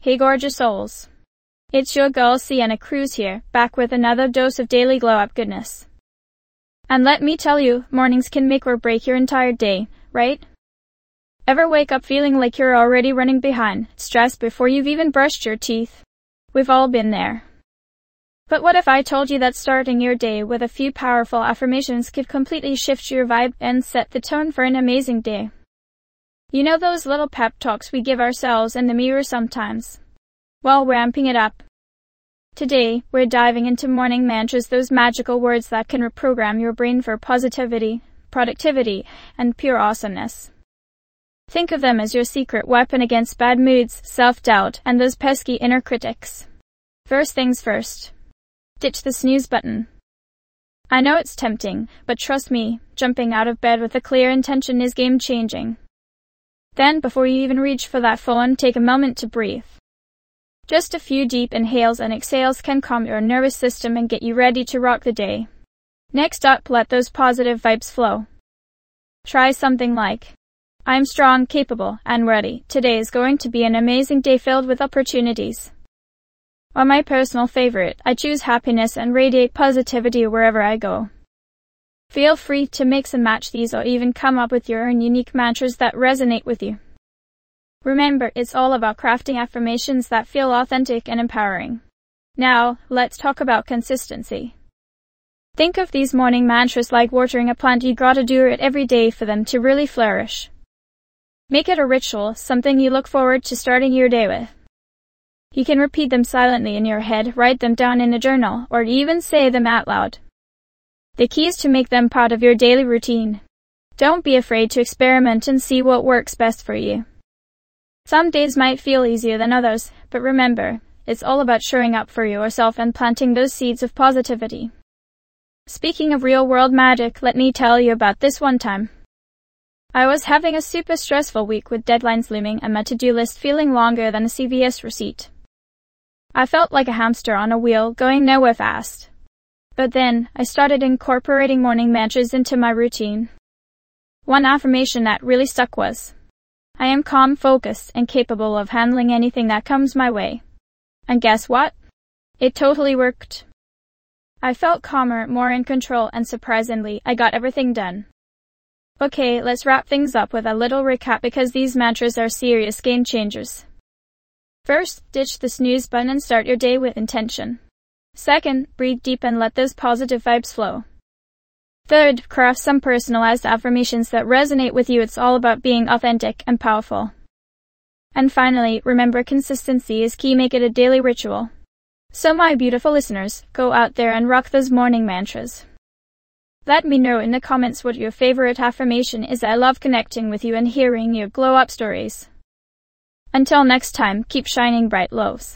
Hey gorgeous souls. It's your girl Sienna Cruz here, back with another dose of daily glow-up goodness. And let me tell you, mornings can make or break your entire day, right? Ever wake up feeling like you're already running behind, stressed before you've even brushed your teeth? We've all been there. But what if I told you that starting your day with a few powerful affirmations could completely shift your vibe and set the tone for an amazing day? You know those little pep talks we give ourselves in the mirror sometimes? Well, we're amping it up. Today, we're diving into morning mantras, those magical words that can reprogram your brain for positivity, productivity, and pure awesomeness. Think of them as your secret weapon against bad moods, self-doubt, and those pesky inner critics. First things first. Ditch the snooze button. I know it's tempting, but trust me, jumping out of bed with a clear intention is game-changing. Then, before you even reach for that phone, take a moment to breathe. Just a few deep inhales and exhales can calm your nervous system and get you ready to rock the day. Next up, let those positive vibes flow. Try something like, I'm strong, capable, and ready. Today is going to be an amazing day filled with opportunities. Or my personal favorite, I choose happiness and radiate positivity wherever I go. Feel free to mix and match these or even come up with your own unique mantras that resonate with you. Remember, it's all about crafting affirmations that feel authentic and empowering. Now, let's talk about consistency. Think of these morning mantras like watering a plant. You gotta do it every day for them to really flourish. Make it a ritual, something you look forward to starting your day with. You can repeat them silently in your head, write them down in a journal, or even say them out loud. The key is to make them part of your daily routine. Don't be afraid to experiment and see what works best for you. Some days might feel easier than others, but remember, it's all about showing up for yourself and planting those seeds of positivity. Speaking of real-world magic, let me tell you about this one time. I was having a super stressful week with deadlines looming and my to-do list feeling longer than a CVS receipt. I felt like a hamster on a wheel, going nowhere fast. But then, I started incorporating morning mantras into my routine. One affirmation that really stuck was, I am calm, focused, and capable of handling anything that comes my way. And guess what? It totally worked. I felt calmer, more in control, and surprisingly, I got everything done. Okay, let's wrap things up with a little recap because these mantras are serious game changers. First, ditch the snooze button and start your day with intention. Second, breathe deep and let those positive vibes flow. Third, craft some personalized affirmations that resonate with you. It's all about being authentic and powerful. And finally, remember consistency is key. Make it a daily ritual. So my beautiful listeners, go out there and rock those morning mantras. Let me know in the comments what your favorite affirmation is. I love connecting with you and hearing your glow-up stories. Until next time, keep shining bright lows.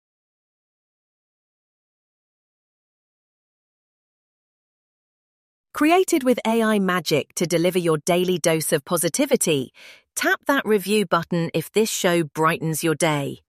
Created with AI magic to deliver your daily dose of positivity, tap that review button if this show brightens your day.